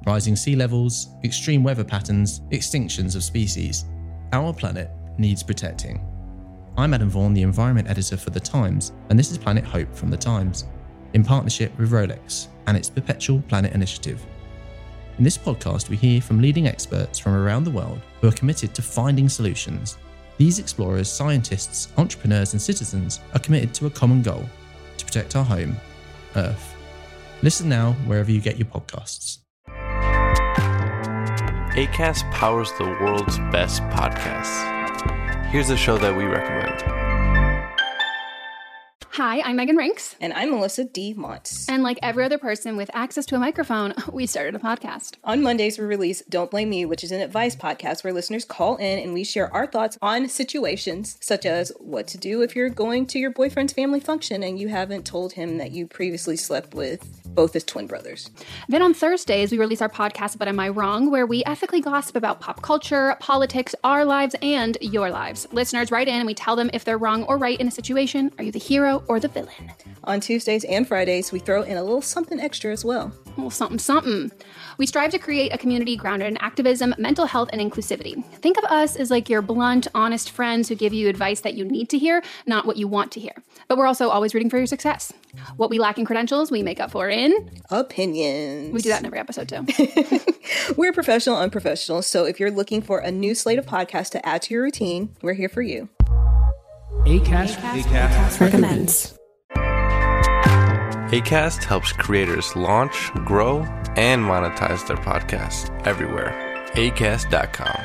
rising sea levels, extreme weather patterns, extinctions of species. Our planet needs protecting. I'm Adam Vaughan, the environment editor for The Times, and this is Planet Hope from The Times, in partnership with Rolex and its Perpetual Planet Initiative. In this podcast, we hear from leading experts from around the world who are committed to finding solutions. These explorers, scientists, entrepreneurs, and citizens are committed to a common goal: to protect our home, Earth. Listen now wherever you get your podcasts. Acast powers the world's best podcasts. Here's a show that we recommend. Hi, I'm Megan Rinks. And I'm Melissa D. Montz. And like every other person with access to a microphone, we started a podcast. On Mondays, we release Don't Blame Me, which is an advice podcast where listeners call in and we share our thoughts on situations such as what to do if you're going to your boyfriend's family function and you haven't told him that you previously slept with both his twin brothers. Then on Thursdays, we release our podcast, But Am I Wrong?, where we ethically gossip about pop culture, politics, our lives, and your lives. Listeners write in and we tell them if they're wrong or right in a situation. Are you the hero or the villain? On Tuesdays and Fridays, we throw in a little something extra as well. A little something, something. We strive to create a community grounded in activism, mental health, and inclusivity. Think of us as like your blunt, honest friends who give you advice that you need to hear, not what you want to hear. But we're also always rooting for your success. What we lack in credentials, we make up for in opinions. We do that in every episode too. We're professional, unprofessional, so if you're looking for a new slate of podcasts to add to your routine, we're here for you. Acast recommends. Acast helps creators launch, grow, and monetize their podcasts everywhere. Acast.com.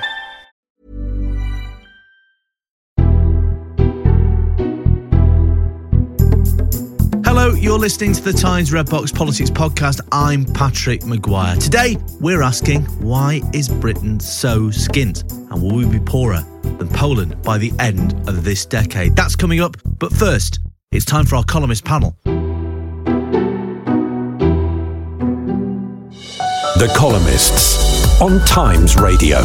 Hello, you're listening to the Times Red Box Politics Podcast. I'm Patrick Maguire. Today, we're asking, why is Britain so skint? And will we be poorer than Poland by the end of this decade? That's coming up. But first, it's time for our columnist panel. The Columnists on Times Radio.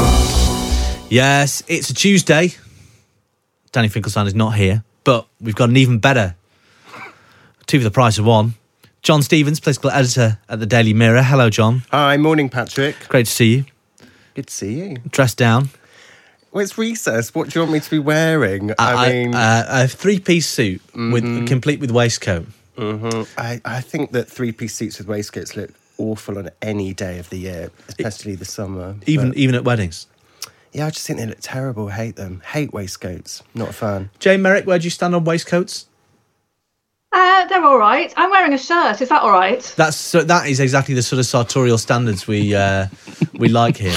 Yes, it's a Tuesday. Danny Finkelstein is not here, but we've got an even better two for the price of one. John Stevens, political editor at the Daily Mirror. Hello, John. Hi, morning, Patrick. Great to see you. Good to see you. Dressed down. Well, it's recess. What do you want me to be wearing? A three-piece suit complete with waistcoat. I think that three-piece suits with waistcoats look awful on any day of the year, especially the summer. Even at weddings? Yeah, I just think they look terrible. Hate them. Hate waistcoats. Not a fan. Jane Merrick, where do you stand on waistcoats? They're all right. I'm wearing a shirt. Is that all right? That is exactly the sort of sartorial standards we like here.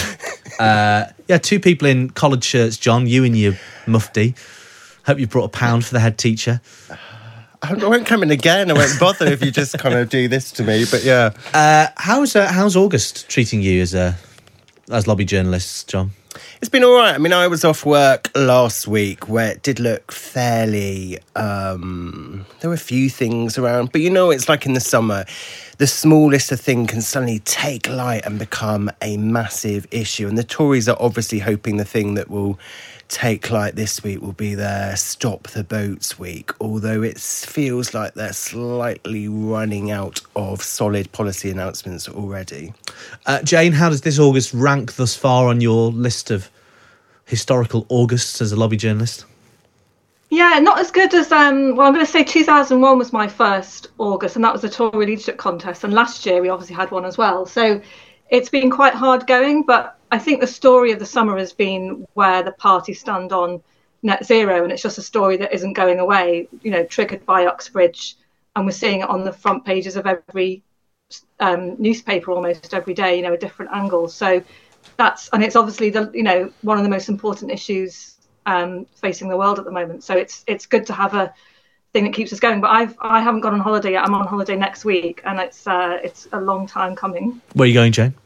Two people in collared shirts, John. You and your mufti. Hope you brought £1 for the head teacher. I won't come in again. I won't bother if you just kind of do this to me. But yeah. How's August treating you as lobby journalists, John? It's been all right. I mean, I was off work last week where it did look fairly... there were a few things around. But, it's like in the summer, the smallest a thing can suddenly take light and become a massive issue. And the Tories are obviously hoping the thing that will take light this week will be their Stop the Boats week, although it feels like they're slightly running out of solid policy announcements already. Jane, how does this August rank thus far on your list of historical Augusts as a lobby journalist? Yeah, not as good as, I'm going to say 2001 was my first August, and that was the Tory leadership contest, and last year we obviously had one as well. So it's been quite hard going, but I think the story of the summer has been where the party stand on net zero, and it's just a story that isn't going away, triggered by Uxbridge, and we're seeing it on the front pages of every newspaper almost every day, a different angle. So it's obviously one of the most important issues facing the world at the moment. So it's good to have a thing that keeps us going. But I haven't gone on holiday yet. I'm on holiday next week, and it's a long time coming. Where are you going, Jane?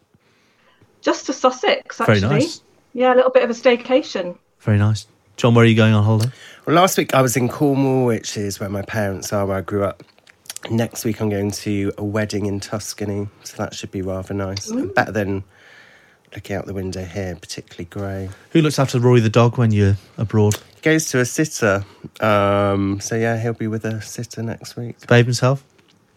Just to Sussex, actually. Very nice. Yeah, a little bit of a staycation. Very nice. John, where are you going on holiday? Well, last week I was in Cornwall, which is where my parents are, where I grew up. Next week I'm going to a wedding in Tuscany, so that should be rather nice. Better than looking out the window here, particularly grey. Who looks after Rory the dog when you're abroad? He goes to a sitter. So yeah, he'll be with a sitter next week. Behave himself?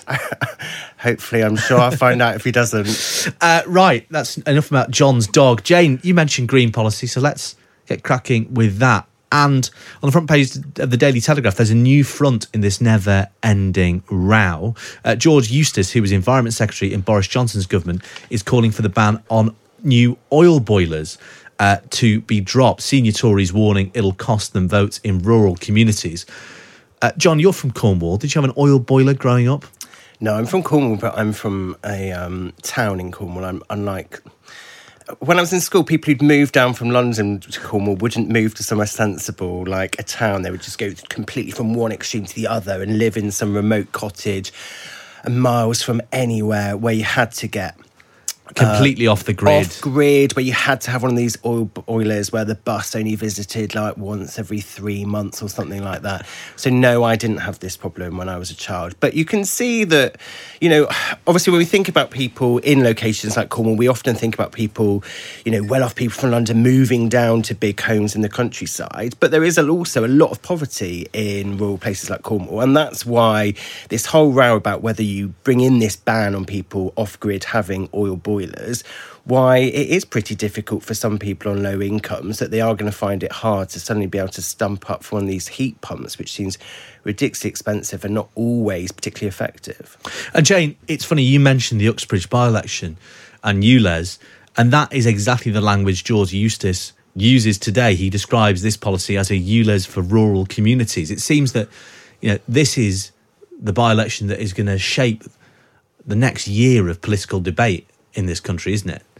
Hopefully, I'm sure I'll find out if he doesn't. Right, that's enough about John's dog. Jane, you mentioned green policy, so let's get cracking with that. And on the front page of the Daily Telegraph, there's a new front in this never-ending row. George Eustice, who was Environment Secretary in Boris Johnson's government, is calling for the ban on new oil boilers to be dropped. Senior Tories warning it'll cost them votes in rural communities. John, you're from Cornwall. Did you have an oil boiler growing up? No, I'm from Cornwall, but I'm from a town in Cornwall. I'm unlike... When I was in school, people who'd moved down from London to Cornwall wouldn't move to somewhere sensible, like a town. They would just go completely from one extreme to the other and live in some remote cottage miles from anywhere where you had to get... Completely off the grid. Off grid, where you had to have one of these oil boilers where the bus only visited like once every 3 months or something like that. So no, I didn't have this problem when I was a child. But you can see that, you know, obviously when we think about people in locations like Cornwall, we often think about people, you know, well-off people from London moving down to big homes in the countryside. But there is also a lot of poverty in rural places like Cornwall. And that's why this whole row about whether you bring in this ban on people off-grid having oil boilers, why it is pretty difficult for some people on low incomes, that they are going to find it hard to suddenly be able to stump up for one of these heat pumps, which seems ridiculously expensive and not always particularly effective. And Jane, it's funny, you mentioned the Uxbridge by-election and ULEZ, and that is exactly the language George Eustice uses today. He describes this policy as a ULEZ for rural communities. It seems that, you know, this is the by-election that is going to shape the next year of political debate in this country, isn't it?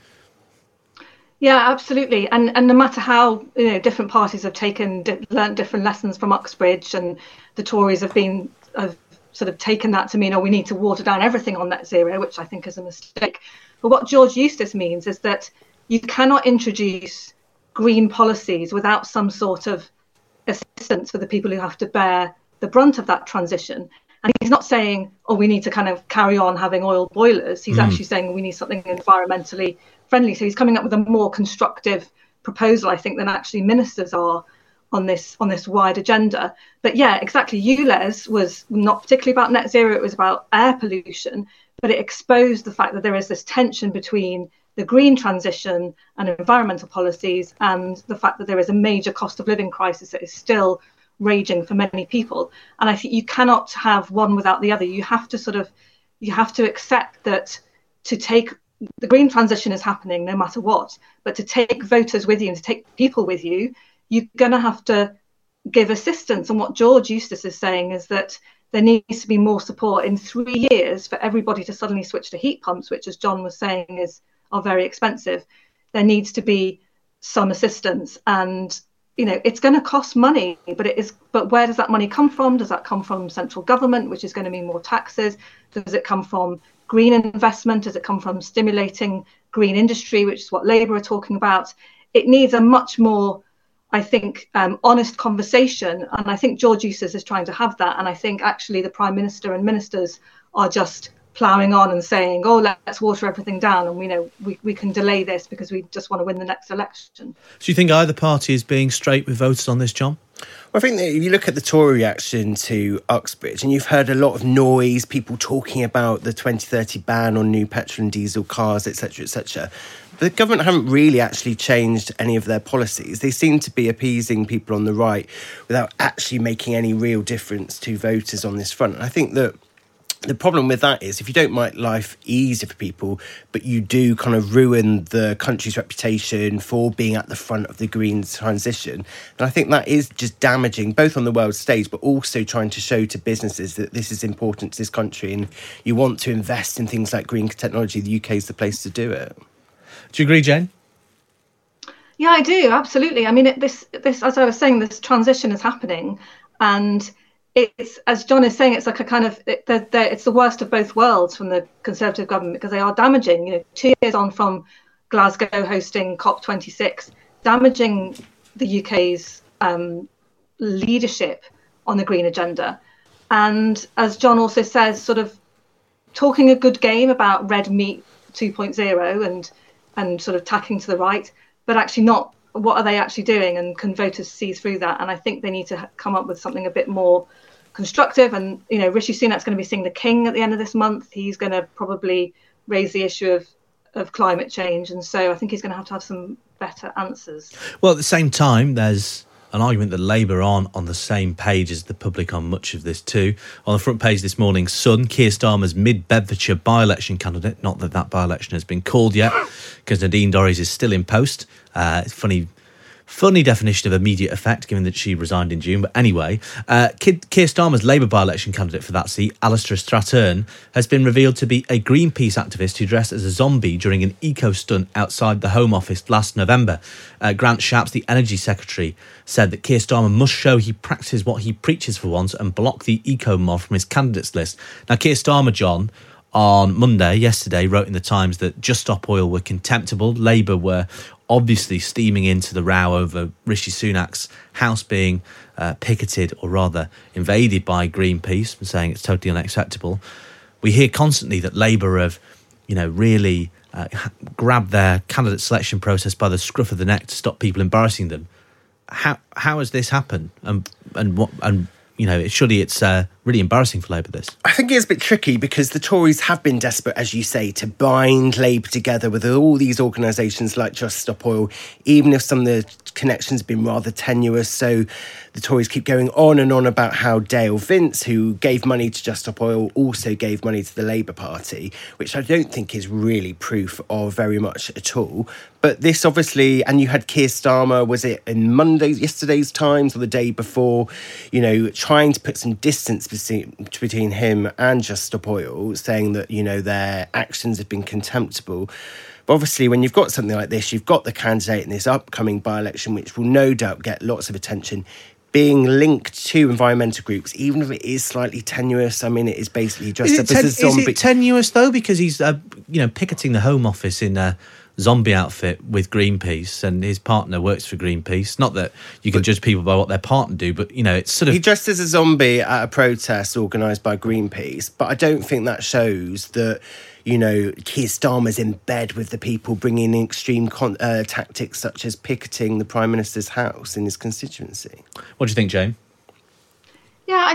Yeah, absolutely. And no matter how, you know, different parties have learnt different lessons from Uxbridge, and the Tories have sort of taken that to mean, oh, we need to water down everything on net zero, which I think is a mistake. But what George Eustice means is that you cannot introduce green policies without some sort of assistance for the people who have to bear the brunt of that transition. And he's not saying, oh, we need to kind of carry on having oil boilers. He's actually saying we need something environmentally friendly. So he's coming up with a more constructive proposal, I think, than actually ministers are on this wide agenda. But yeah, exactly. ULEZ was not particularly about net zero. It was about air pollution, but it exposed the fact that there is this tension between the green transition and environmental policies, and the fact that there is a major cost of living crisis that is still raging for many people. And I think you cannot have one without the other. You have to accept that the green transition is happening no matter what, but to take voters with you and to take people with you, you're going to have to give assistance. And what George Eustice is saying is that there needs to be more support in 3 years for everybody to suddenly switch to heat pumps, which, as John was saying, are very expensive. There needs to be some assistance, and you know, it's going to cost money, but where does that money come from? Does that come from central government, which is going to mean more taxes? Does it come from green investment? Does it come from stimulating green industry, which is what Labour are talking about? It needs a much more, I think, honest conversation. And I think George Eustice is trying to have that. And I think actually the Prime Minister and ministers are just ploughing on and saying, oh, let's water everything down, and we know we can delay this because we just want to win the next election. Do you think either party is being straight with voters on this, John? Well, I think that if you look at the Tory reaction to Uxbridge, and you've heard a lot of noise, people talking about the 2030 ban on new petrol and diesel cars, etc., etc., the government haven't really actually changed any of their policies. They seem to be appeasing people on the right without actually making any real difference to voters on this front. And I think that the problem with that is if you don't make life easier for people, but you do kind of ruin the country's reputation for being at the front of the green transition, then I think that is just damaging both on the world stage, but also trying to show to businesses that this is important to this country and you want to invest in things like green technology. The UK is the place to do it. Do you agree, Jane? Yeah, I do. Absolutely. I mean, this as I was saying, this transition is happening, and it's, as John is saying, it's like a kind of it's the worst of both worlds from the Conservative government, because they are damaging, you know, 2 years on from Glasgow hosting COP26, damaging the UK's leadership on the green agenda. And as John also says, sort of talking a good game about red meat 2.0 and sort of tacking to the right, but actually not what are they actually doing, and can voters see through that? And I think they need to come up with something a bit more constructive. And, you know, Rishi Sunak's going to be seeing the King at the end of this month. He's going to probably raise the issue of climate change. And so I think he's going to have some better answers. Well, at the same time, there's an argument that Labour aren't on the same page as the public on much of this too. On the front page this morning, Sun, Keir Starmer's mid-Bedfordshire by-election candidate, not that by-election has been called yet, because Nadine Dorries is still in post. It's funny definition of immediate effect, given that she resigned in June. But anyway, Keir Starmer's Labour by-election candidate for that seat, Alistair Strathern, has been revealed to be a Greenpeace activist who dressed as a zombie during an eco-stunt outside the Home Office last November. Grant Shapps, the Energy Secretary, said that Keir Starmer must show he practices what he preaches for once and block the eco-mob from his candidates list. Now, Keir Starmer, John, on yesterday, wrote in the Times that Just Stop Oil were contemptible. Labour were obviously steaming into the row over Rishi Sunak's house being picketed, or rather invaded, by Greenpeace, and saying it's totally unacceptable. We hear constantly that Labour have, really grabbed their candidate selection process by the scruff of the neck to stop people embarrassing them. How has this happened? Surely it's really embarrassing for Labour, this. I think it's a bit tricky because the Tories have been desperate, as you say, to bind Labour together with all these organisations like Just Stop Oil, even if some of the connections have been rather tenuous. So the Tories keep going on and on about how Dale Vince, who gave money to Just Stop Oil, also gave money to the Labour Party, which I don't think is really proof of very much at all. But this obviously, and you had Keir Starmer, was it in yesterday's Times or the day before, trying to put some distance between him and Just Stop Oil, saying that, their actions have been contemptible. But obviously, when you've got something like this, you've got the candidate in this upcoming by-election, which will no doubt get lots of attention, being linked to environmental groups, even if it is slightly tenuous. I mean, it is basically just a zombie. Is it tenuous, though? Because he's, picketing the Home Office in a zombie outfit with Greenpeace, and his partner works for Greenpeace. Not that you can judge people by what their partner do, but, it's sort of... He dressed as a zombie at a protest organised by Greenpeace, but I don't think that shows that, Keir Starmer's in bed with the people bringing in extreme tactics such as picketing the Prime Minister's house in his constituency. What do you think, Jane? Yeah,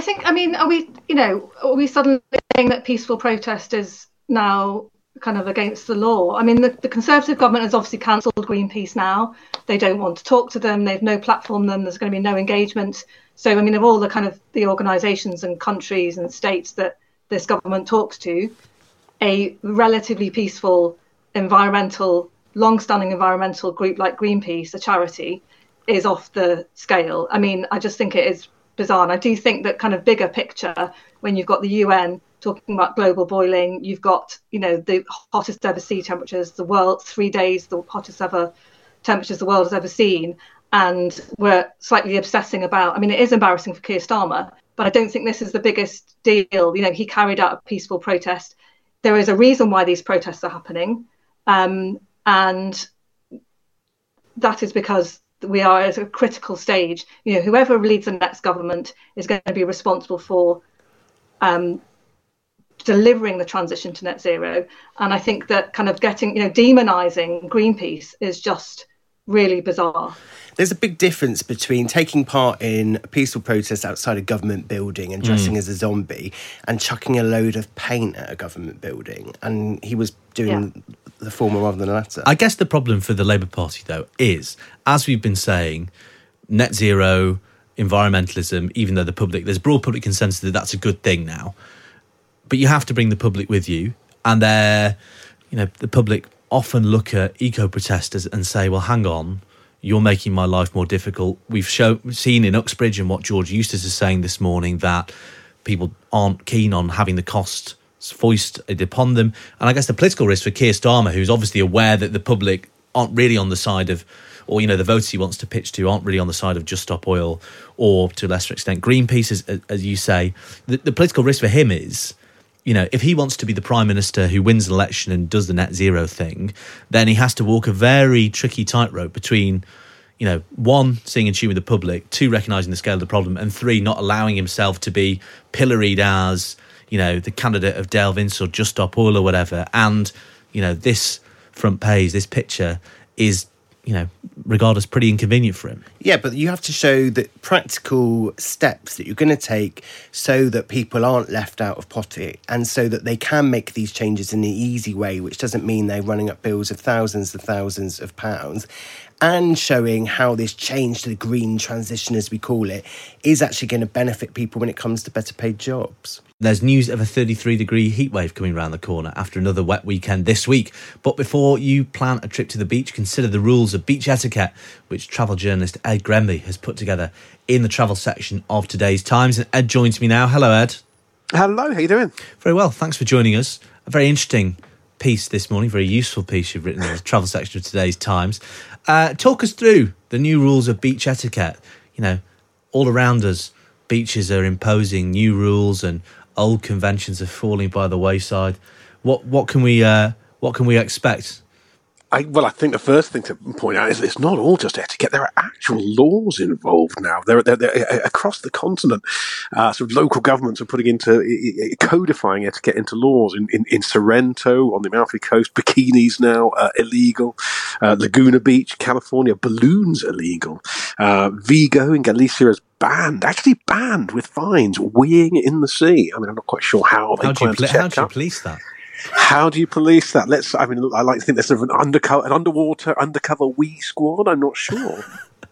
are we suddenly saying that peaceful protest is now kind of against the law? I mean, the Conservative government has obviously cancelled Greenpeace now. They don't want to talk to them. They've no platform them. There's going to be no engagement. So, I mean, of all the kind of the organisations and countries and states that this government talks to, a relatively peaceful long-standing environmental group like Greenpeace, a charity, is off the scale. I mean, I just think it is bizarre. And I do think that kind of bigger picture, when you've got the UN talking about global boiling, you've got, the hottest ever sea temperatures, the world, 3 days, the hottest ever temperatures the world has ever seen. And we're slightly obsessing about, I mean, it is embarrassing for Keir Starmer, but I don't think this is the biggest deal. He carried out a peaceful protest. There is a reason why these protests are happening. And that is because we are at a critical stage. Whoever leads the next government is going to be responsible for delivering the transition to net zero. And I think that kind of demonising Greenpeace is just really bizarre. There's a big difference between taking part in a peaceful protest outside a government building and dressing as a zombie and chucking a load of paint at a government building. And he was doing the former rather than the latter. I guess the problem for the Labour Party, though, is, as we've been saying, net zero, environmentalism, even though there's broad public consensus that that's a good thing now. But you have to bring the public with you. And the public often look at eco-protesters and say, well, hang on, you're making my life more difficult. We've seen in Uxbridge and what George Eustice is saying this morning that people aren't keen on having the costs foisted upon them. And I guess the political risk for Keir Starmer, who's obviously aware that the public aren't really on the side of, or, the votes he wants to pitch to aren't really on the side of Just Stop Oil or, to a lesser extent, Greenpeace, as you say. The political risk for him is, if he wants to be the Prime Minister who wins an election and does the net zero thing, then he has to walk a very tricky tightrope between, one, seeing and tuning with the public, two, recognising the scale of the problem, and three, not allowing himself to be pilloried as, the candidate of Dale Vince or Just Stop Oil or whatever. And, this front page, this picture is regard as pretty inconvenient for him. Yeah, but you have to show that practical steps that you're going to take so that people aren't left out of pocket and so that they can make these changes in an easy way, which doesn't mean they're running up bills of thousands of pounds, and showing how this change to the green transition, as we call it, is actually going to benefit people when it comes to better paid jobs. There's news of a 33-degree heatwave coming around the corner after another wet weekend this week. But before you plan a trip to the beach, consider the rules of beach etiquette, which travel journalist Ed Grenby has put together in the travel section of today's Times. And Ed joins me now. Hello, Ed. Hello, how you doing? Very well, thanks for joining us. A very interesting piece this morning, very useful piece you've written in the travel section of today's Times. Talk us through the new rules of beach etiquette. All around us, beaches are imposing new rules and old conventions are falling by the wayside. What can we expect? I think the first thing to point out is it's not all just etiquette. There are actual laws involved now. They're across the continent. Sort of local governments are putting into codifying etiquette into laws. In Sorrento, on the Amalfi Coast, bikinis now illegal. Laguna Beach, California, balloons illegal. Vigo in Galicia is actually banned with fines, weeing in the sea. I mean, I'm not quite sure how they plan to check How do you police that? How do you police that? I like to think there's sort of an undercover wee squad. I'm not sure.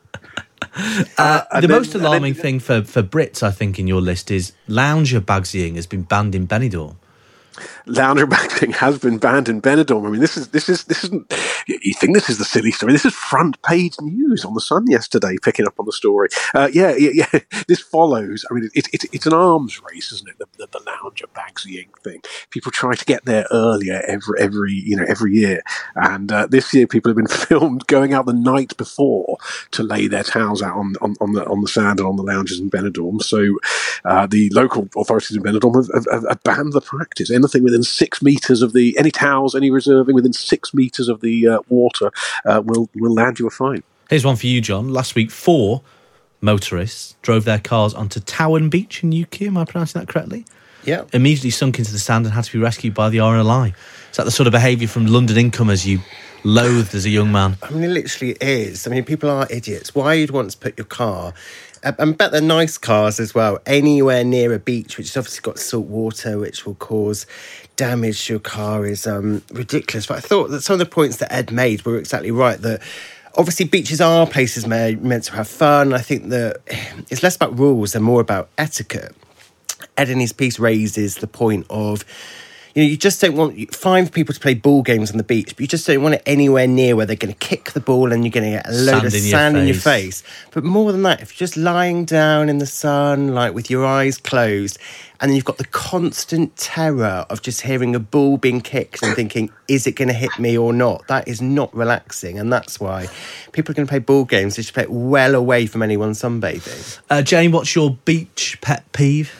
The most alarming thing for Brits, I think, in your list is lounger bagsying has been banned in Benidorm. Lounger bagsying has been banned in Benidorm. I mean, this isn't. You think this is the silly story? This is front page news on the Sun yesterday, picking up on the story. Yeah. This follows. I mean, it's an arms race, isn't it? The lounger bagsying thing. People try to get there earlier every year, and this year people have been filmed going out the night before to lay their towels out on the sand and on the lounges in Benidorm. So the local authorities in Benidorm have banned the practice. Anything within 6 meters of any towels, any reserving within 6 meters of the water will land you a fine. Here's one for you, John. Last week, 4 motorists drove their cars onto Towan Beach in UK. Am I pronouncing that correctly? Yeah. Immediately sunk into the sand and had to be rescued by the RLI. Is that the sort of behaviour from London incomers you loathed as a young man? I mean, it literally is. I mean, people are idiots. Why you'd want to put your car, I bet they're nice cars as well, anywhere near a beach, which has obviously got salt water, which will cause damage to your car, is ridiculous. But I thought that some of the points that Ed made were exactly right, that obviously beaches are places meant to have fun. I think that it's less about rules and more about etiquette. Ed in his piece raises the point of, you just don't want 5 people to play ball games on the beach, but you just don't want it anywhere near where they're going to kick the ball and you're going to get a load of sand in your face. But more than that, if you're just lying down in the sun, like with your eyes closed, and then you've got the constant terror of just hearing a ball being kicked and thinking, is it going to hit me or not? That is not relaxing. And that's why people are going to play ball games. They should play it well away from anyone sunbathing. Jane, what's your beach pet peeve?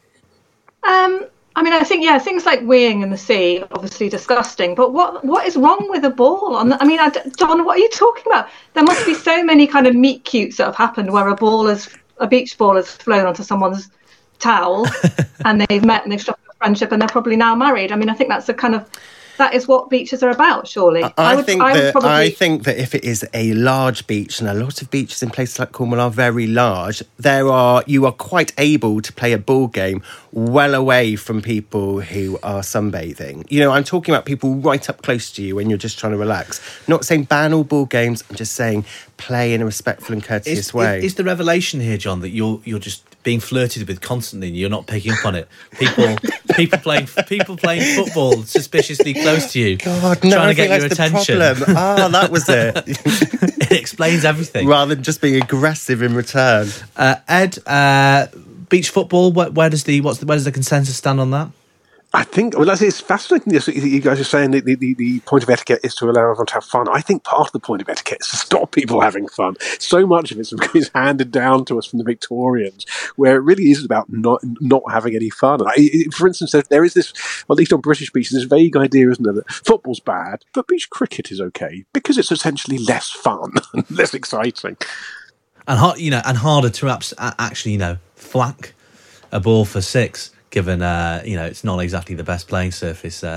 I mean, I think, things like weeing in the sea, obviously disgusting. But what is wrong with a ball? John, what are you talking about? There must be so many kind of meet cutes that have happened where a beach ball has flown onto someone's towel and they've met and they've struck a friendship and they're probably now married. I mean, I think that is what beaches are about, surely. I think that if it is a large beach, and a lot of beaches in places like Cornwall are very large, you are quite able to play a ball game well away from people who are sunbathing. I'm talking about people right up close to you when you're just trying to relax. Not saying ban all ball games, I'm just saying play in a respectful and courteous way. Is the revelation here, John, that you're just being flirted with constantly and you're not picking up on it? People playing football suspiciously close to you, God, no, trying to get your attention. That was it. It explains everything. Rather than just being aggressive in return. Ed, beach football. Where does the consensus stand on that? I think, it's fascinating that you guys are saying that the point of etiquette is to allow everyone to have fun. I think part of the point of etiquette is to stop people having fun. So much of it is handed down to us from the Victorians, where it really is about not having any fun. For instance, there is this, well, at least on British beaches, this vague idea, isn't there, that football's bad, but beach cricket is okay, because it's essentially less fun, less exciting. And harder to actually, thwack a ball for 6. Given, it's not exactly the best playing surface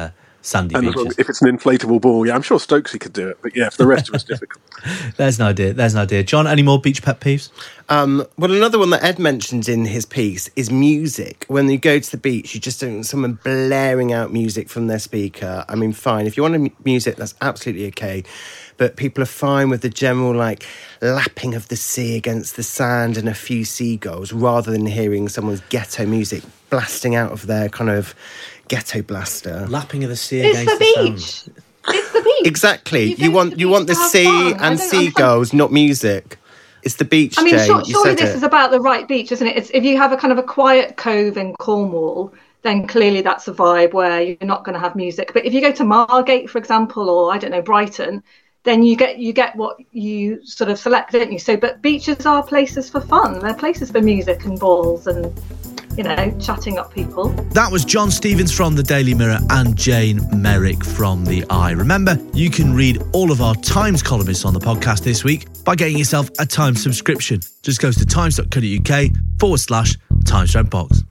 sandy and beaches. if it's an inflatable ball, yeah, I'm sure Stokesy could do it. But yeah, for the rest of us, difficult. There's an idea. John, any more beach pet peeves? Well, another one that Ed mentioned in his piece is music. When you go to the beach, you just don't want someone blaring out music from their speaker. I mean, fine. If you want music, that's absolutely okay. But people are fine with the general, like, lapping of the sea against the sand and a few seagulls, rather than hearing someone's ghetto music blasting out of their kind of ghetto blaster. Lapping of the sea It's against the the beach. sand. It's the beach. Exactly. You Want the to have sea fun. and seagulls, not music. It's the beach, I mean, Jane. surely this is about the right beach, isn't it? It's, if you have a kind of a quiet cove in Cornwall, then clearly that's a vibe where you're not going to have music. But if you go to Margate, for example, or I don't know, Brighton, then you get what you sort of select, don't you? So, but beaches are places for fun. They're places for music and balls and, you know, chatting up people. That was John Stevens from the Daily Mirror and Jane Merrick from the Eye. Remember, you can read all of our Times columnists on the podcast this week by getting yourself a Times subscription. Just go to times.co.uk/Times Red Box.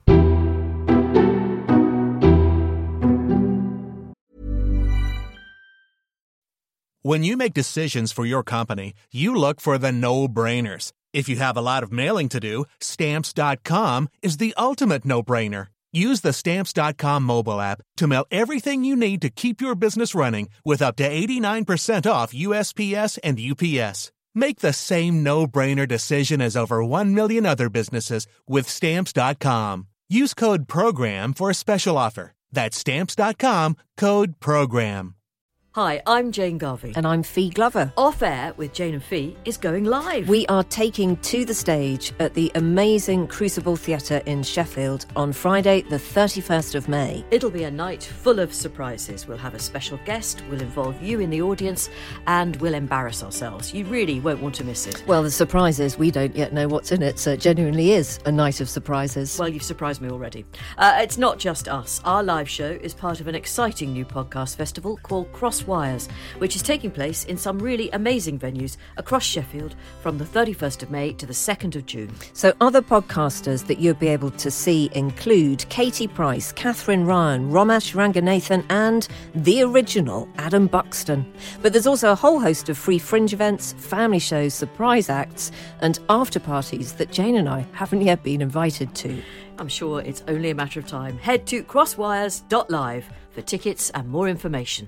When you make decisions for your company, you look for the no-brainers. If you have a lot of mailing to do, Stamps.com is the ultimate no-brainer. Use the Stamps.com mobile app to mail everything you need to keep your business running with up to 89% off USPS and UPS. Make the same no-brainer decision as over 1 million other businesses with Stamps.com. Use code PROGRAM for a special offer. That's Stamps.com, code PROGRAM. Hi, I'm Jane Garvey. And I'm Fee Glover. Off Air with Jane and Fee is going live. We are taking to the stage at the amazing Crucible Theatre in Sheffield on Friday, the 31st of May. It'll be a night full of surprises. We'll have a special guest, we'll involve you in the audience, and we'll embarrass ourselves. You really won't want to miss it. Well, the surprise is we don't yet know what's in it, so it genuinely is a night of surprises. Well, you've surprised me already. It's not just us. Our live show is part of an exciting new podcast festival called Crosswires, which is taking place in some really amazing venues across Sheffield from the 31st of May to the 2nd of June. So other podcasters that you'll be able to see include Katie Price, Catherine Ryan, Romesh Ranganathan and the original Adam Buxton. But there's also a whole host of free fringe events, family shows, surprise acts and after parties that Jane and I haven't yet been invited to. I'm sure it's only a matter of time. Head to crosswires.live for tickets and more information.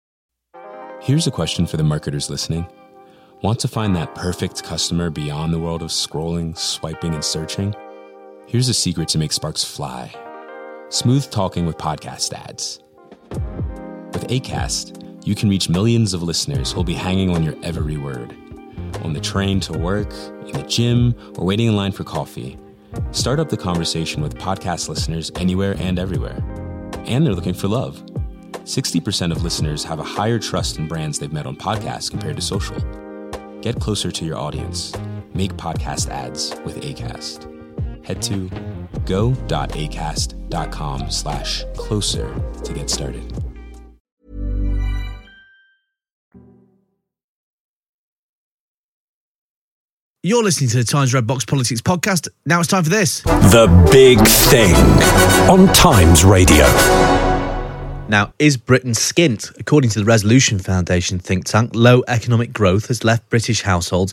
Here's a question for the marketers listening. Want to find that perfect customer beyond the world of scrolling, swiping, and searching? Here's a secret to make sparks fly. Smooth talking with podcast ads. With Acast, you can reach millions of listeners who'll be hanging on your every word. On the train to work, in the gym, or waiting in line for coffee. Start up the conversation with podcast listeners anywhere and everywhere. And they're looking for love. 60% of listeners have a higher trust in brands they've met on podcasts compared to social. Get closer to your audience. Make podcast ads with Acast. Head to go.acast.com/closer to get started. You're listening to the Times Red Box Politics podcast. Now it's time for this. The Big Thing on Times Radio. Now, is Britain skint? According to the Resolution Foundation think tank, low economic growth has left British households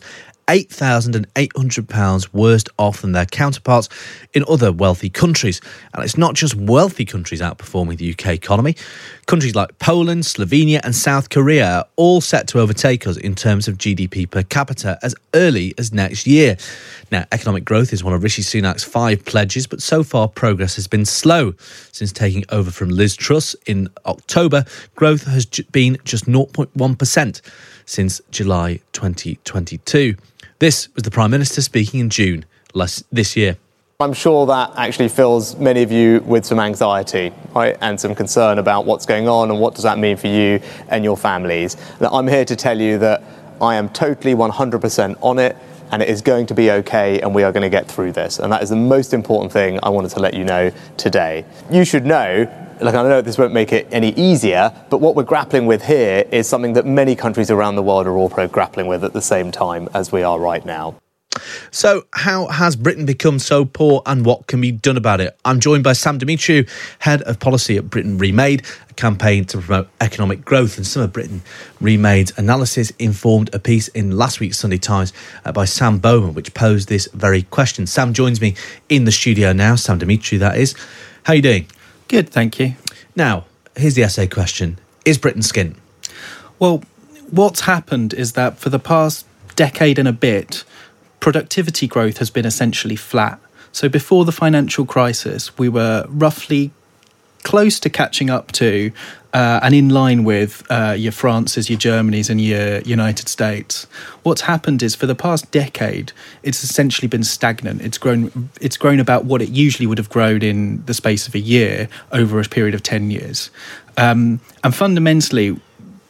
£8,800 worse off than their counterparts in other wealthy countries. And it's not just wealthy countries outperforming the UK economy. Countries like Poland, Slovenia and South Korea are all set to overtake us in terms of GDP per capita as early as next year. Now, economic growth is one of Rishi Sunak's 5 pledges, but so far progress has been slow. Since taking over from Liz Truss in October, growth has been just 0.1% since July 2022. This was the Prime Minister speaking in June this year. I'm sure that actually fills many of you with some anxiety, right, and some concern about what's going on and what does that mean for you and your families. Now, I'm here to tell you that I am totally 100% on it and it is going to be okay and we are going to get through this. And that is the most important thing I wanted to let you know today. You should know, I know this won't make it any easier, but what we're grappling with here is something that many countries around the world are also grappling with at the same time as we are right now. So how has Britain become so poor and what can be done about it? I'm joined by Sam Dimitriou, Head of Policy at Britain Remade, a campaign to promote economic growth. And some of Britain Remade's analysis informed a piece in last week's Sunday Times by Sam Bowman, which posed this very question. Sam joins me in the studio now, Sam Dimitriou, that is. How are you doing? Good, thank you. Now, here's the essay question. Is Britain skint? Well, what's happened is that for the past decade and a bit, productivity growth has been essentially flat. So before the financial crisis, we were roughly close to catching up to and in line with your France's, your Germany's and your United States. What's happened is for the past decade, it's essentially been stagnant. It's grown about what it usually would have grown in the space of a year over a period of 10 years. And fundamentally,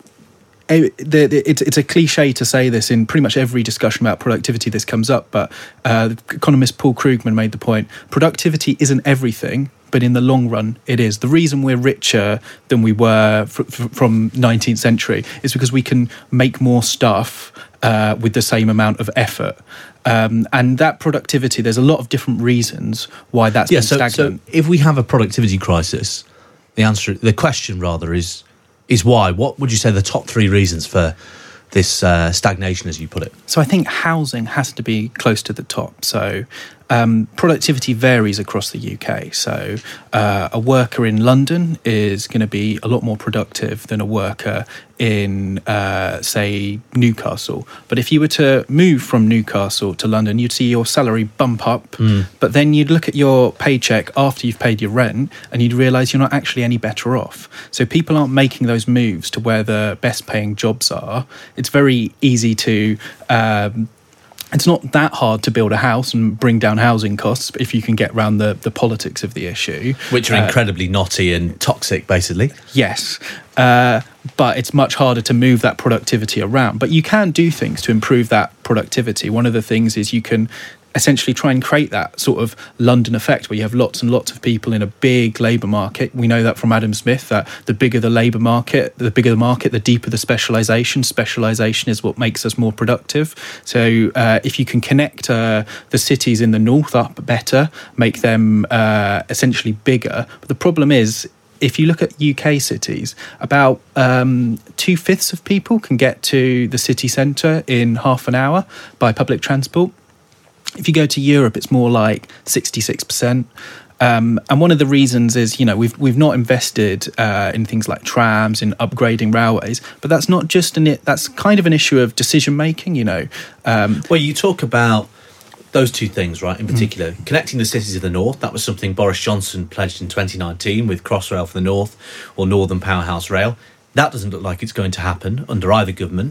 it's a cliche to say this in pretty much every discussion about productivity this comes up, but economist Paul Krugman made the point, productivity isn't everything, but in the long run it is. The reason we're richer than we were from 19th century is because we can make more stuff with the same amount of effort. And that productivity, there's a lot of different reasons why that's been stagnant. So if we have a productivity crisis, the question is why? What would you say the top three reasons for this stagnation, as you put it? So I think housing has to be close to the top. So productivity varies across the UK. So a worker in London is going to be a lot more productive than a worker in, say, Newcastle. But if you were to move from Newcastle to London, you'd see your salary bump up. But then you'd look at your paycheck after you've paid your rent and you'd realise you're not actually any better off. So people aren't making those moves to where the best paying jobs are. It's very easy to... it's not that hard to build a house and bring down housing costs if you can get around the politics of the issue. Which are incredibly knotty and toxic, basically. Yes. But it's much harder to move that productivity around. But you can do things to improve that productivity. One of the things is you can essentially try and create that sort of London effect where you have lots and lots of people in a big labour market. We know that from Adam Smith, that the bigger the labour market, the deeper the specialisation. Specialisation is what makes us more productive. So if you can connect the cities in the north up better, make them essentially bigger. But the problem is, if you look at UK cities, about 2/5 of people can get to the city centre in half an hour by public transport. If you go to Europe, it's more like 66%. And one of the reasons is, we've not invested in things like trams, in upgrading railways, but that's not just that's kind of an issue of decision making, Well, you talk about those two things, right, in particular. Connecting the cities of the north, that was something Boris Johnson pledged in 2019 with Crossrail for the North or Northern Powerhouse Rail. That doesn't look like it's going to happen under either government.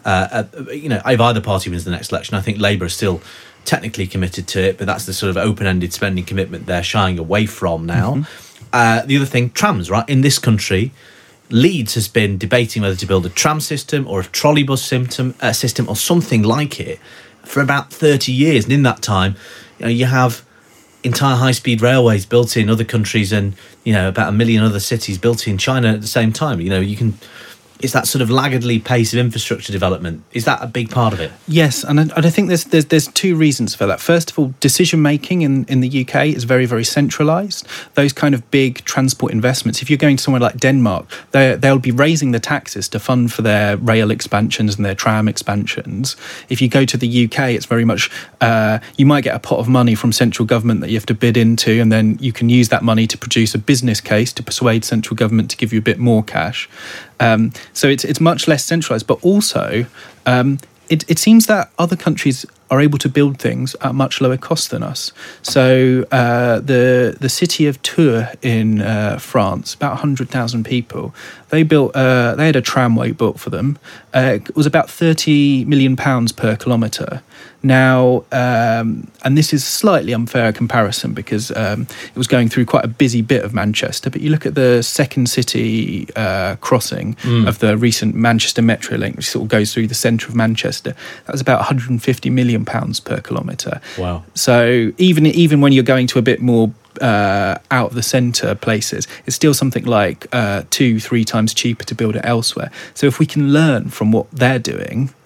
If either party wins the next election, I think Labour is still technically committed to it, but that's the sort of open-ended spending commitment they're shying away from now. The other thing, trams, right? In this country, Leeds has been debating whether to build a tram system or a trolleybus system or something like it for about 30 years. And in that time, you have entire high-speed railways built in other countries and, about 1 million other cities built in China at the same time. It's that sort of laggardly pace of infrastructure development. Is that a big part of it? Yes, and I think there's two reasons for that. First of all, decision making in the UK is very, very centralised. Those kind of big transport investments, if you're going to somewhere like Denmark, they'll be raising the taxes to fund for their rail expansions and their tram expansions. If you go to the UK, it's very much, you might get a pot of money from central government that you have to bid into, and then you can use that money to produce a business case to persuade central government to give you a bit more cash. So it's much less centralised, but also it seems that other countries are able to build things at much lower cost than us. So the city of Tours in France, about 100,000 people, they had a tramway built for them. It was about £30 million per kilometre. Now, and this is a slightly unfair comparison because it was going through quite a busy bit of Manchester, but you look at the second city crossing of the recent Manchester Metrolink, which sort of goes through the centre of Manchester, that was about £150 million per kilometre. Wow. So even when you're going to a bit more out of the centre places, it's still something like 2-3 times cheaper to build it elsewhere. So if we can learn from what they're doing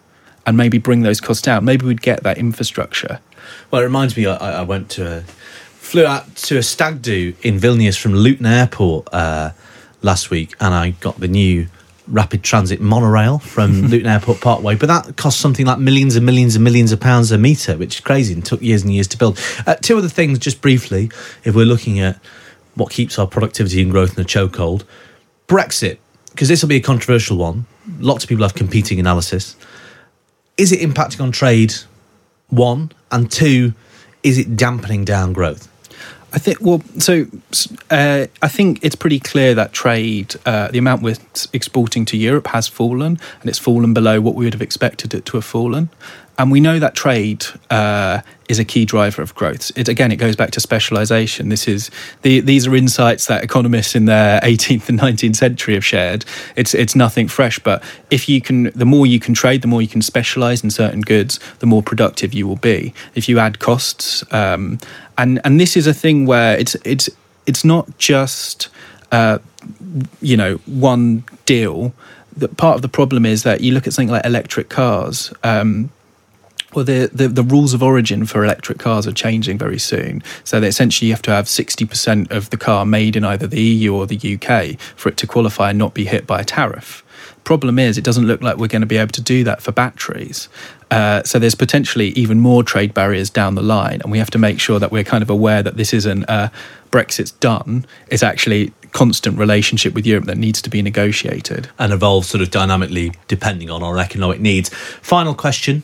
and maybe bring those costs down. Maybe we'd get that infrastructure. Well, it reminds me, I flew out to a stag do in Vilnius from Luton Airport last week, and I got the new rapid transit monorail from Luton Airport Parkway, but that cost something like millions and millions and millions of pounds a metre, which is crazy and took years and years to build. Two other things, just briefly, if we're looking at what keeps our productivity and growth in a chokehold. Brexit, because this will be a controversial one. Lots of people have competing analysis. Is it impacting on trade, one? And two, is it dampening down growth? I think I think it's pretty clear that trade, the amount we're exporting to Europe has fallen, and it's fallen below what we would have expected it to have fallen. And we know that trade is a key driver of growth. It goes back to specialisation. These are insights that economists in their 18th and 19th century have shared. It's nothing fresh, but the more you can trade, the more you can specialise in certain goods, the more productive you will be. If you add costs, and this is a thing where it's not just one deal. Part of the problem is that you look at something like electric cars. Well, the rules of origin for electric cars are changing very soon. So that essentially you have to have 60% of the car made in either the EU or the UK for it to qualify and not be hit by a tariff. Problem is, it doesn't look like we're going to be able to do that for batteries. So there's potentially even more trade barriers down the line, and we have to make sure that we're kind of aware that this isn't Brexit's done. It's actually constant relationship with Europe that needs to be negotiated. And evolve sort of dynamically depending on our economic needs. Final question.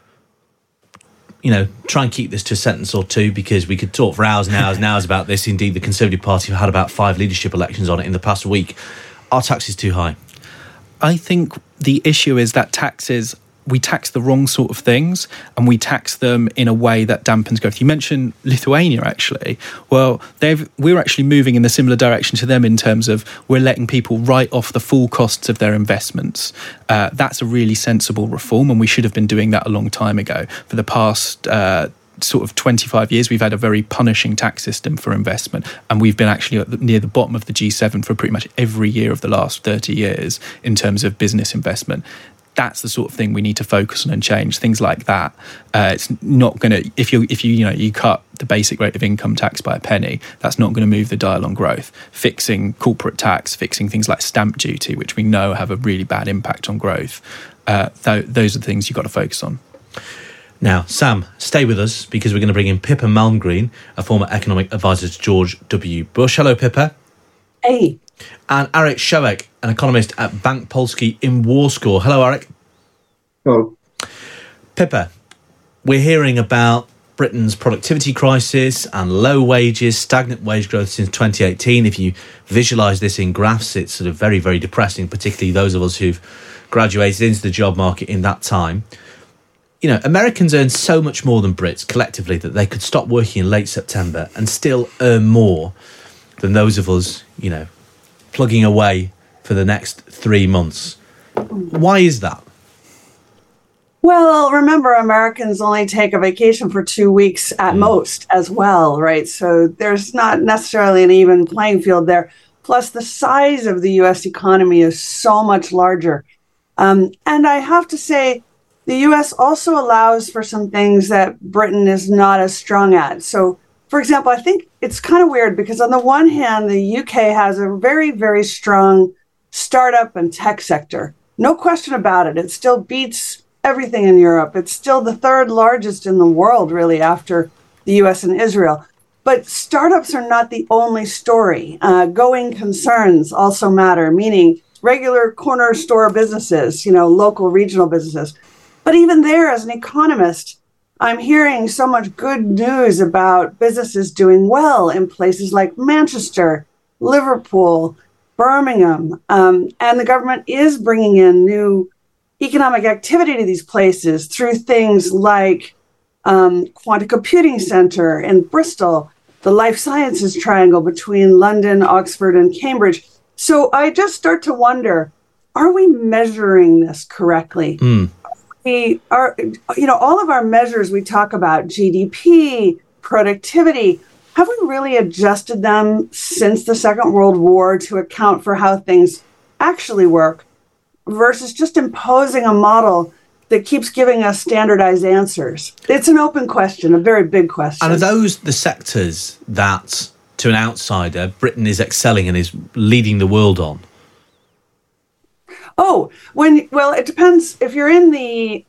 Try and keep this to a sentence or two, because we could talk for hours and hours and hours about this. Indeed, the Conservative Party have had about 5 leadership elections on it in the past week. Are taxes too high? I think the issue is that we tax the wrong sort of things, and we tax them in a way that dampens growth. You mentioned Lithuania, actually. Well, we're actually moving in a similar direction to them in terms of we're letting people write off the full costs of their investments. That's a really sensible reform, and we should have been doing that a long time ago. For the past sort of 25 years, we've had a very punishing tax system for investment, and we've been actually near the bottom of the G7 for pretty much every year of the last 30 years in terms of business investment. That's the sort of thing we need to focus on and change. Things like that. It's not going to, if you cut the basic rate of income tax by a penny, that's not going to move the dial on growth. Fixing corporate tax, fixing things like stamp duty, which we know have a really bad impact on growth. Those are the things you've got to focus on. Now, Sam, stay with us, because we're going to bring in Pippa Malmgreen, a former economic advisor to George W. Bush. Hello, Pippa. Hey. And Arek Shoek, an economist at Bank Polski in Warsaw. Hello, Arek. Hello. Pippa, we're hearing about Britain's productivity crisis and low wages, stagnant wage growth since 2018. If you visualise this in graphs, it's sort of very, very depressing, particularly those of us who've graduated into the job market in that time. Americans earn so much more than Brits collectively that they could stop working in late September and still earn more than those of us, plugging away for the next 3 months. Why is that? Well, remember, Americans only take a vacation for 2 weeks at most as well, right? So there's not necessarily an even playing field there. Plus, the size of the U.S. economy is so much larger. And I have to say, the U.S. also allows for some things that Britain is not as strong at. So, for example, I think it's kind of weird because on the one hand, the UK has a very, very strong startup and tech sector. No question about it. It still beats everything in Europe. It's still the third largest in the world, really, after the US and Israel. But startups are not the only story. Going concerns also matter, meaning regular corner store businesses, local regional businesses. But even there, as an economist, I'm hearing so much good news about businesses doing well in places like Manchester, Liverpool, Birmingham, and the government is bringing in new economic activity to these places through things like Quantum Computing Centre in Bristol, the life sciences triangle between London, Oxford, and Cambridge. So I just start to wonder, are we measuring this correctly? We are, all of our measures we talk about, GDP, productivity, have we really adjusted them since the Second World War to account for how things actually work versus just imposing a model that keeps giving us standardized answers? It's an open question, a very big question. And are those the sectors that, to an outsider, Britain is excelling and is leading the world on? Oh, well, it depends. If you're in the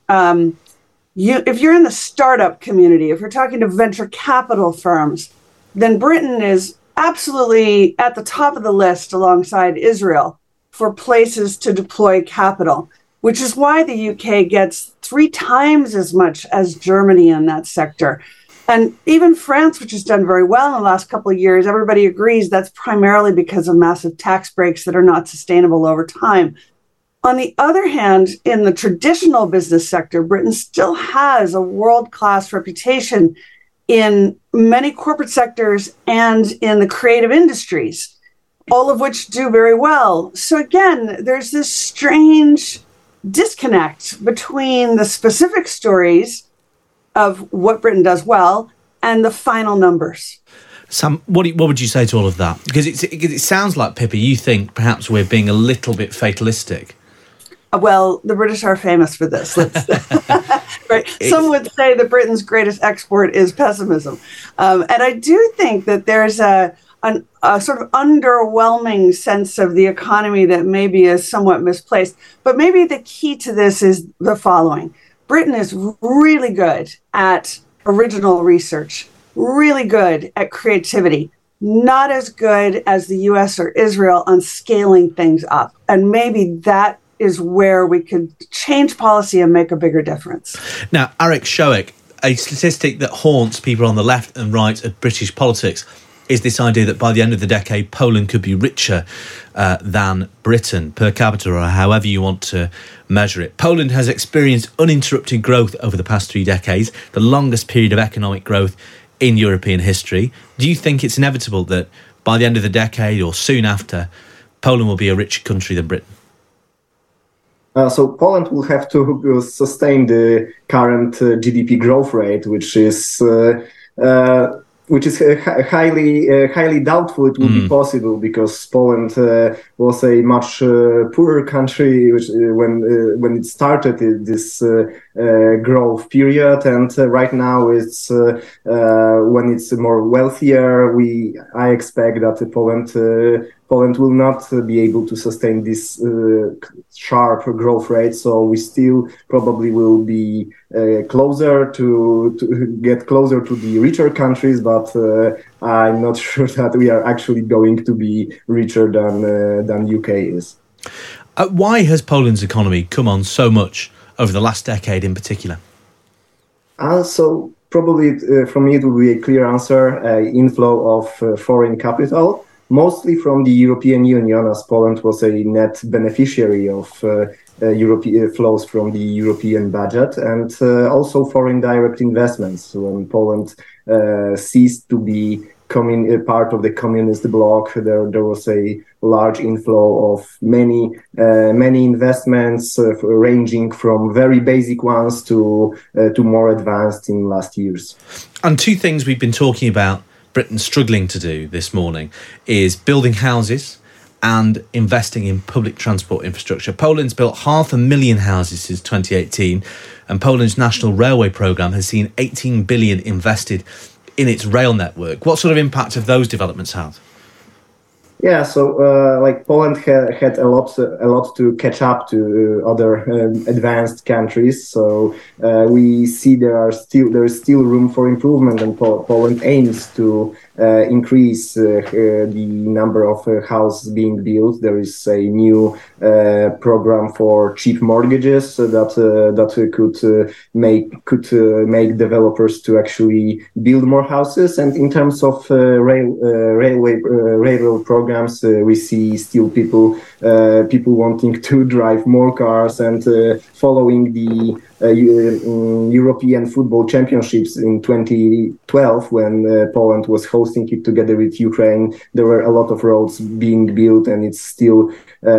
if you're in the startup community, if you're talking to venture capital firms, then Britain is absolutely at the top of the list alongside Israel for places to deploy capital, which is why the UK gets 3 times as much as Germany in that sector. And even France, which has done very well in the last couple of years, everybody agrees that's primarily because of massive tax breaks that are not sustainable over time. On the other hand, in the traditional business sector, Britain still has a world-class reputation in many corporate sectors and in the creative industries, all of which do very well. So again, there's this strange disconnect between the specific stories of what Britain does well and the final numbers. Sam, what would you say to all of that? Because it sounds like, Pippa, you think perhaps we're being a little bit fatalistic. Well, the British are famous for this. Right? Some would say that Britain's greatest export is pessimism. And I do think that there's a sort of underwhelming sense of the economy that maybe is somewhat misplaced. But maybe the key to this is the following. Britain is really good at original research, really good at creativity, not as good as the US or Israel on scaling things up. And maybe that is where we could change policy and make a bigger difference. Now, Arek Showik, a statistic that haunts people on the left and right of British politics is this idea that by the end of the decade, Poland could be richer than Britain per capita, or however you want to measure it. Poland has experienced uninterrupted growth over the past 3 decades, the longest period of economic growth in European history. Do you think it's inevitable that by the end of the decade or soon after, Poland will be a richer country than Britain? So Poland will have to sustain the current GDP growth rate, which is highly doubtful it will be possible, because Poland was a much poorer country when it started this growth period, and right now it's when it's more wealthier. I expect that Poland will not be able to sustain this sharp growth rate, so we still probably will be closer to get closer to the richer countries, but I'm not sure that we are actually going to be richer than UK is. Why has Poland's economy come on so much over the last decade in particular? So probably from me it will be a clear answer, inflow of foreign capital, mostly from the European Union, as Poland was a net beneficiary of European flows from the European budget, and also foreign direct investments. When Poland ceased to be part of the communist bloc, there was a large inflow of many investments, ranging from very basic ones to more advanced in last years. And 2 things we've been talking about Britain struggling to do this morning is building houses and investing in public transport infrastructure. Poland's built 500,000 houses since 2018, and Poland's national railway programme has seen 18 billion invested in its rail network. What sort of impact have those developments had? Yeah, so Poland had a lot to catch up to other advanced countries. So we see there is still room for improvement, and Poland aims to increase the number of houses being built. There is a new program for cheap mortgages that could make developers to actually build more houses. And in terms of railroad programs, we see still people wanting to drive more cars, and following the European Football Championships in 2012, when Poland was hosting it together with Ukraine, there were a lot of roads being built, and it's still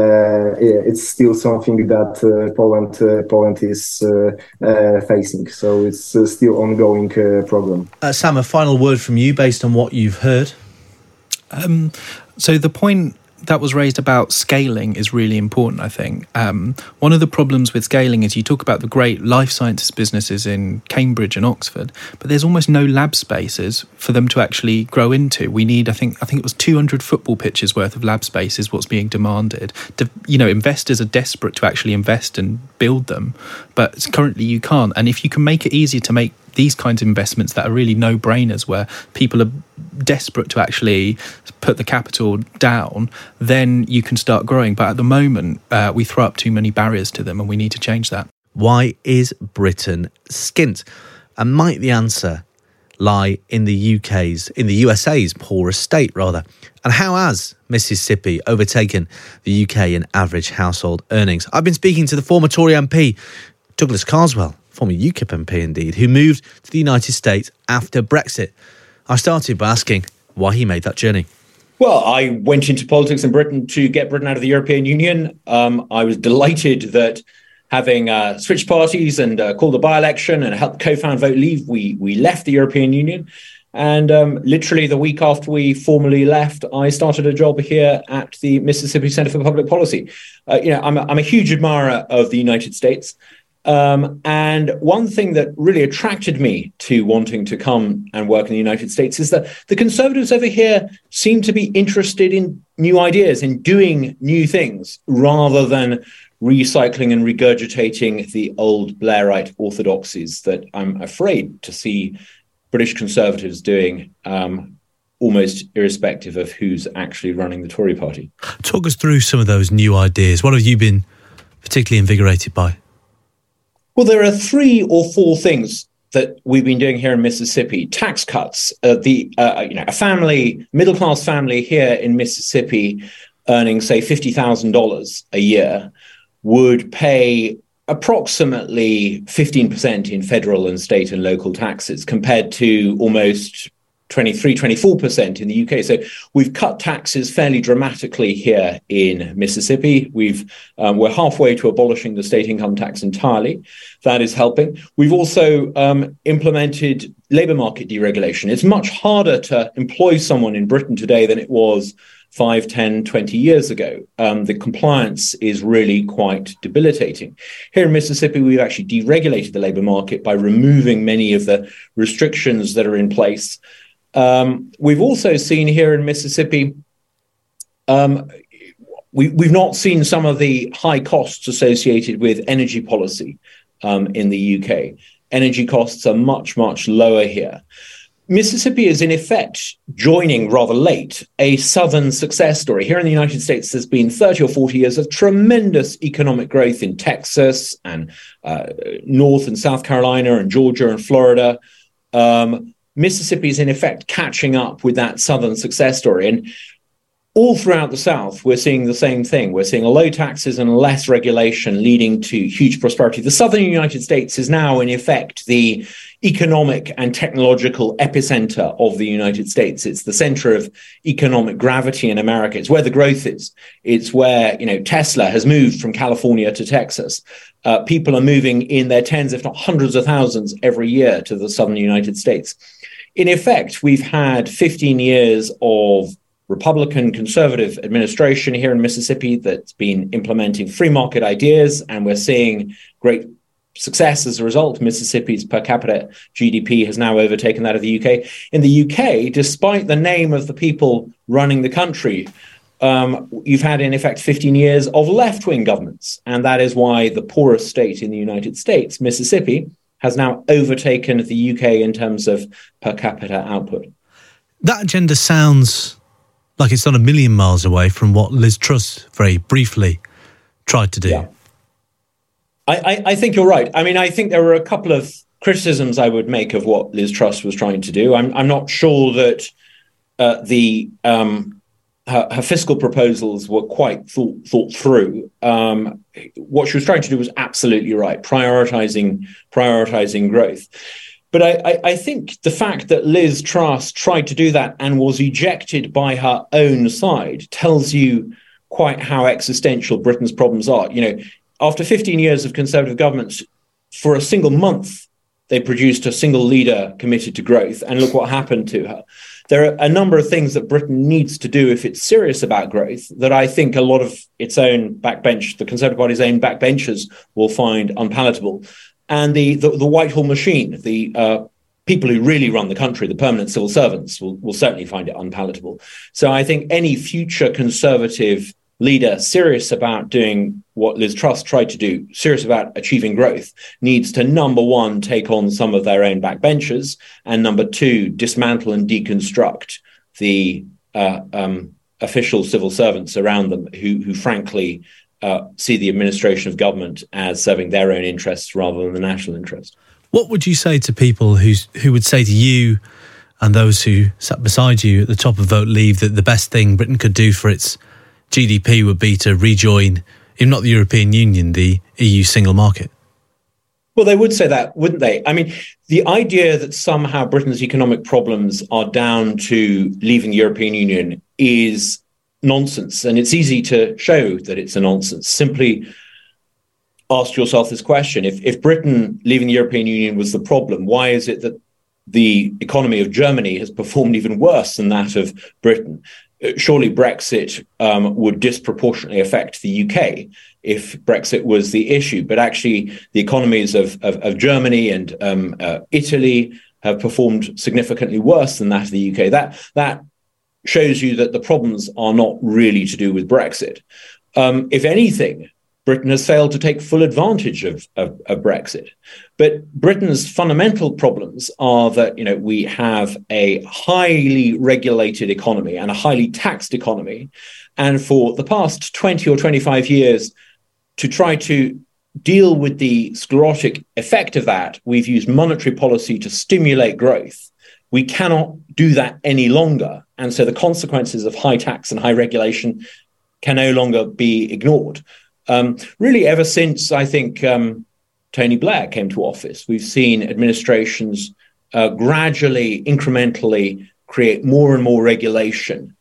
something that Poland is facing. So it's still ongoing program. Sam, a final word from you based on what you've heard. So the point that was raised about scaling is really important, I think. One of the problems with scaling is you talk about the great life sciences businesses in Cambridge and Oxford, but there's almost no lab spaces for them to actually grow into. We need, I think it was 200 football pitches worth of lab space is what's being demanded. Investors are desperate to actually invest and build them, but currently you can't. And if you can make it easier to make these kinds of investments that are really no-brainers, where people are desperate to actually put the capital down, then you can start growing. But at the moment, we throw up too many barriers to them, and we need to change that. Why is Britain skint? And might the answer lie in the USA's poorest state, rather? And how has Mississippi overtaken the UK in average household earnings? I've been speaking to the former Tory MP, Douglas Carswell, former UKIP MP indeed, who moved to the United States after Brexit. I started by asking why he made that journey. Well, I went into politics in Britain to get Britain out of the European Union. I was delighted that having switched parties and called a by-election and helped co-found Vote Leave, we left the European Union. And literally the week after we formally left, I started a job here at the Mississippi Center for Public Policy. I'm a huge admirer of the United States. And one thing that really attracted me to wanting to come and work in the United States is that the Conservatives over here seem to be interested in new ideas, in doing new things, rather than recycling and regurgitating the old Blairite orthodoxies that I'm afraid to see British Conservatives doing, almost irrespective of who's actually running the Tory party. Talk us through some of those new ideas. What have you been particularly invigorated by? Well, there are 3 or 4 things that we've been doing here in Mississippi. Tax cuts. A family, middle-class family here in Mississippi earning, say, $50,000 a year would pay approximately 15% in federal and state and local taxes, compared to almost 24% in the UK. So we've cut taxes fairly dramatically here in Mississippi. We're halfway to abolishing the state income tax entirely. That is helping. We've also implemented labour market deregulation. It's much harder to employ someone in Britain today than it was 5, 10, 20 years ago. The compliance is really quite debilitating. Here in Mississippi, we've actually deregulated the labour market by removing many of the restrictions that are in place. We've also seen here in Mississippi, we've not seen some of the high costs associated with energy policy in the UK. Energy costs are much, much lower here. Mississippi is in effect joining rather late a Southern success story. Here in the United States, there's been 30 or 40 years of tremendous economic growth in Texas and North and South Carolina and Georgia and Florida. Mississippi is in effect catching up with that Southern success story. And all throughout the South, we're seeing the same thing. We're seeing low taxes and less regulation leading to huge prosperity. The Southern United States is now in effect the economic and technological epicenter of the United States. It's the center of economic gravity in America. It's where the growth is. It's where, Tesla has moved from California to Texas. People are moving in their tens, if not hundreds of thousands every year to the Southern United States. In effect, we've had 15 years of Republican conservative administration here in Mississippi that's been implementing free market ideas, and we're seeing great success as a result. Mississippi's per capita GDP has now overtaken that of the UK. In the UK, despite the name of the people running the country, you've had, in effect, 15 years of left-wing governments. And that is why the poorest state in the United States, Mississippi, has now overtaken the UK in terms of per capita output. That agenda sounds like it's not a million miles away from what Liz Truss very briefly tried to do. Yeah. I think you're right. I mean, I think there were a couple of criticisms I would make of what Liz Truss was trying to do. I'm not sure that her fiscal proposals were quite thought through. What she was trying to do was absolutely right, prioritizing growth. But I think the fact that Liz Truss tried to do that and was ejected by her own side tells you quite how existential Britain's problems are. After 15 years of Conservative governments, for a single month, they produced a single leader committed to growth. And look what happened to her. there are a number of things that Britain needs to do if it's serious about growth that I think a lot of its own backbench, the Conservative Party's own backbenchers, will find unpalatable. And the Whitehall machine, the people who really run the country, the permanent civil servants, will certainly find it unpalatable. So I think any future Conservative leader serious about doing what Liz Truss tried to do, serious about achieving growth, needs to, number one, take on some of their own backbenchers, and number two, dismantle and deconstruct the official civil servants around them who frankly, see the administration of government as serving their own interests rather than the national interest. What would you say to people who would say to you and those who sat beside you at the top of Vote Leave that the best thing Britain could do for its GDP would be to rejoin, if not the European Union, the EU single market? Well, they would say that, wouldn't they? I mean, the idea that somehow Britain's economic problems are down to leaving the European Union is nonsense. And it's easy to show that it's a nonsense. Simply ask yourself this question. If Britain leaving the European Union was the problem, why is it that the economy of Germany has performed even worse than that of Britain? Surely Brexit would disproportionately affect the UK if Brexit was the issue. But actually, the economies of Germany and Italy have performed significantly worse than that of the UK. That shows you that the problems are not really to do with Brexit. If anything, Britain has failed to take full advantage of Brexit. But Britain's fundamental problems are that, we have a highly regulated economy and a highly taxed economy. And for the past 20 or 25 years, to try to deal with the sclerotic effect of that, we've used monetary policy to stimulate growth. We cannot do that any longer. And so the consequences of high tax and high regulation can no longer be ignored. Really, ever since, I think, Tony Blair came to office, we've seen administrations gradually, incrementally create more and more regulation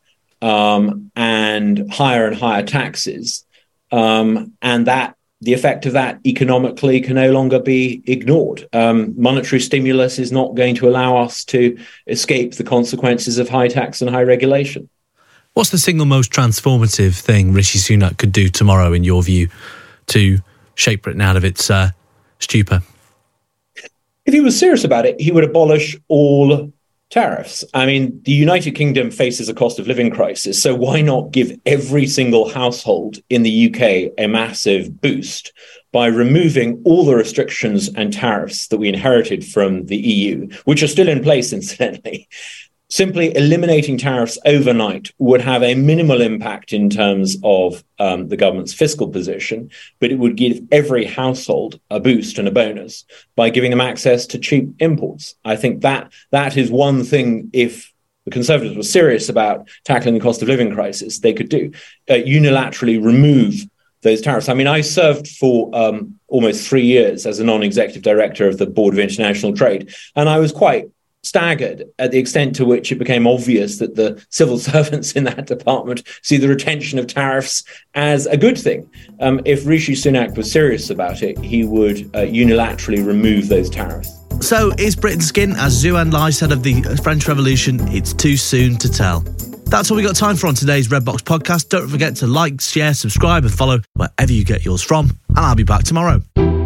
and higher taxes. And that the effect of that economically can no longer be ignored. Monetary stimulus is not going to allow us to escape the consequences of high tax and high regulation. What's the single most transformative thing Rishi Sunak could do tomorrow, in your view, to shake Britain out of its stupor? If he was serious about it, he would abolish all tariffs. I mean, the United Kingdom faces a cost of living crisis, so why not give every single household in the UK a massive boost by removing all the restrictions and tariffs that we inherited from the EU, which are still in place, incidentally? Simply eliminating tariffs overnight would have a minimal impact in terms of the government's fiscal position, but it would give every household a boost and a bonus by giving them access to cheap imports. I think that is one thing, if the Conservatives were serious about tackling the cost of living crisis, they could do. Unilaterally remove those tariffs. I mean, I served for almost 3 years as a non-executive director of the Board of International Trade, and I was quite staggered at the extent to which it became obvious that the civil servants in that department see the retention of tariffs as a good thing. If Rishi Sunak was serious about it, he would unilaterally remove those tariffs. So is Britain skint, as Zhu Enlai said of the French Revolution? It's too soon to tell. That's all we got time for on today's Redbox podcast. Don't forget to like, share, subscribe and follow wherever you get yours from. And I'll be back tomorrow.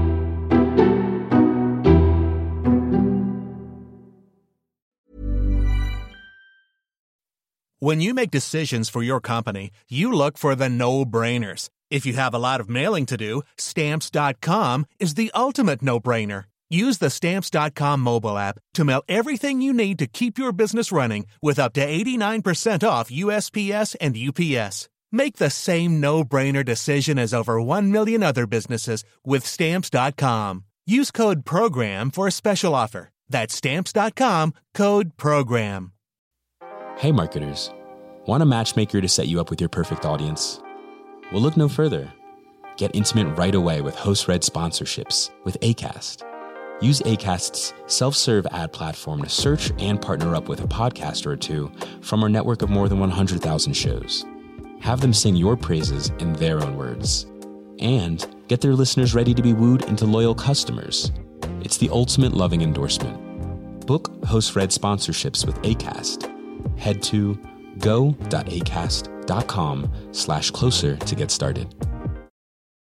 When you make decisions for your company, you look for the no-brainers. If you have a lot of mailing to do, Stamps.com is the ultimate no-brainer. Use the Stamps.com mobile app to mail everything you need to keep your business running with up to 89% off USPS and UPS. Make the same no-brainer decision as over 1 million other businesses with Stamps.com. Use code PROGRAM for a special offer. That's Stamps.com, code PROGRAM. Hey marketers, want a matchmaker to set you up with your perfect audience? Well, look no further. Get intimate right away with host-read sponsorships with Acast. Use Acast's self-serve ad platform to search and partner up with a podcaster or two from our network of more than 100,000 shows. Have them sing your praises in their own words. And get their listeners ready to be wooed into loyal customers. It's the ultimate loving endorsement. Book host-read sponsorships with Acast. head to go.acast.com/closer to get started.